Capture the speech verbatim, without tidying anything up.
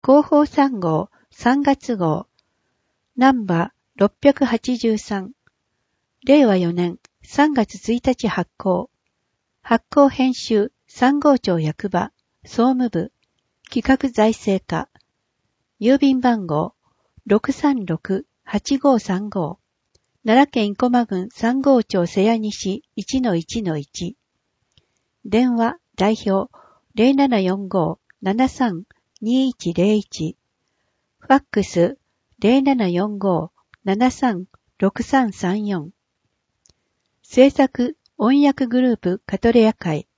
広報さん号さんがつ号、ナンバーろっぴゃくはちじゅうさん、れいわよねんさんがつついたち発行、発行編集さん号庁役場、総務部、企画財政課、郵便番号 ろくさんろくはちごさんご、奈良県生駒郡さん号町瀬谷西 いちのいちのいち、電話代表 ゼロななよんご ななさん にいちゼロいち、ファックス ゼロななよんご ななさん ろくさんさんよん、制作音訳グループカトレア会